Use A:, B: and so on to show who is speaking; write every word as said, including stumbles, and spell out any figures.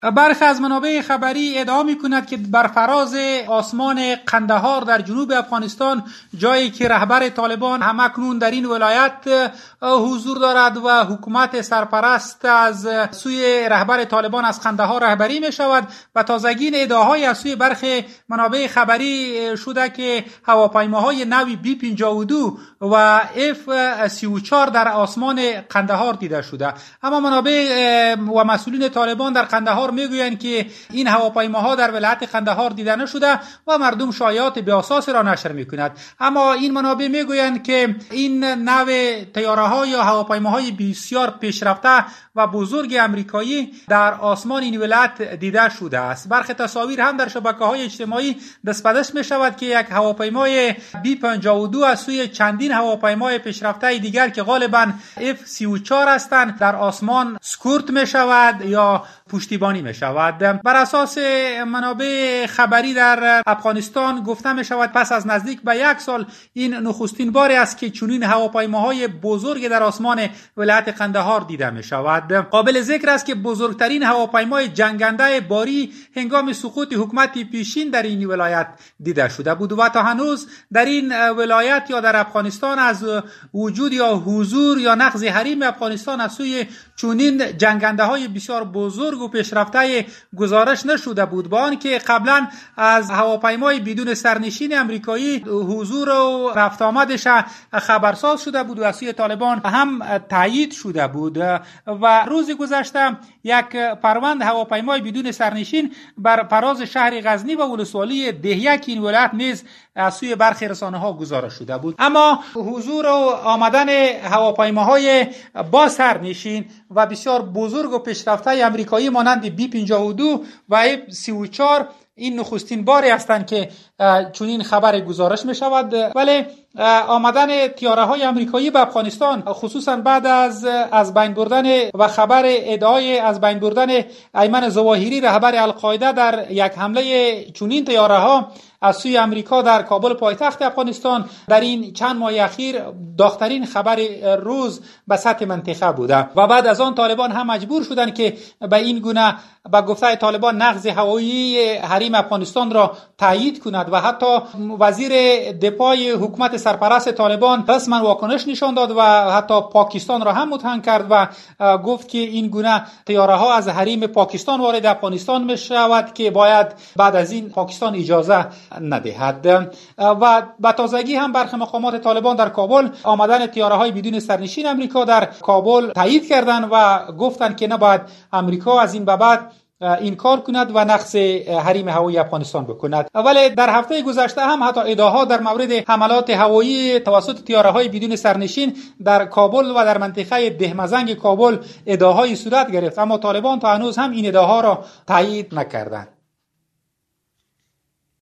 A: برخی از منابع خبری ادعا می‌کند که بر فراز آسمان قندهار در جنوب افغانستان، جایی که رهبر طالبان همکنون در این ولایت حضور دارد و حکومت سرپرست از سوی رهبر طالبان از قندهار رهبری می‌شود و تازگی ادعاهای از سوی برخی منابع خبری شده که هواپیماهای نوی بی پنجاه و دو و اف سی و چهار در آسمان قندهار دیده شده. اما منابع و مسئولین طالبان در قندهار میگویند که این هواپیماها در ولایت قندهار دیده نشده و مردم شایعات بی اساس را نشر میکند. اما این منابع میگویند که این نوع طیاره‌ها یا هواپیماهای بسیار پیشرفته و بزرگ امریکایی در آسمان این ولایت دیده شده است. برخی تصاویر هم در شبکه‌های اجتماعی دست به دست می‌شود که یک هواپیمای بی پنجاه و دو از سوی چندین هواپیمای پیشرفته دیگر که غالباً اف سی و چهار هستند در آسمان سکورت می‌شود یا پشتیبانی می‌شود. بر اساس منابع خبری در افغانستان گفته می‌شود پس از نزدیک به یک سال این نخستین باری است که چنین هواپیماهای بزرگ در آسمان ولایت قندهار دیده می‌شود. قابل ذکر است که بزرگترین هواپیمای جنگنده باری هنگام سقوط حکومت پیشین در این ولایت دیده شده بود و تا هنوز در این ولایت یا در افغانستان از وجود یا حضور یا نقض حریم افغانستان از سوی چنین جنگنده های بسیار بزرگ و پیشرفته گزارش نشده بود، با آنکه قبلا از هواپیمای بدون سرنشین امریکایی حضور و رفت آمدش خبرساز شده بود و از سوی طالبان هم تایید شده بود. و روز گذشته یک پرونده هواپیمای بدون سرنشین بر فراز شهر غزنی و ولسوالی دهیک این ولایت نیز از سوی برخی رسانه‌ها گزارش شده بود. اما حضور و آمدن هواپیماهای با سرنشین و بسیار بزرگ و پیشرفته امریکایی مانند بی پنجاه و دو و اف سی و چهار این نخستین باری هستند که چنین خبر گزارش می شود. ولی آمدن طیاره های امریکایی به افغانستان خصوصا بعد از از بین بردن و خبر ادعای از بین بردن ایمن ظواهری رهبر القاعده در یک حمله چنین طیاره ها از سوی امریکا در کابل پایتخت افغانستان در این چند ماه اخیر داغ‌ترین خبر روز به سطح منطقه بوده و بعد از آن طالبان هم مجبور شدند که به این گونه با گفته طالبان نقض هوایی حریم افغانستان را تایید کند و حتی وزیر دفاع حکومت سرپرست طالبان رسما واکنش نشان داد و حتی پاکستان را هم متهم کرد و گفت که این گونه طیاره ها از حریم پاکستان وارد افغانستان می شود که باید بعد از این پاکستان اجازه ندهد. و به تازگی هم برخی مقامات طالبان در کابل آمدن طیاره های بدون سرنشین امریکا در کابل تایید کردند و گفتند که نباید امریکا از این به بعد این کار کند و نقض حریم هوایی افغانستان بکند. ولی در هفته گذشته هم حتی ادعاها در مورد حملات هوایی توسط طیاره‌های بدون سرنشین در کابل و در منطقه دهمزنگ کابل ادعاهای صورت گرفت، اما طالبان تا هنوز هم این ادعاها را تایید نکردند.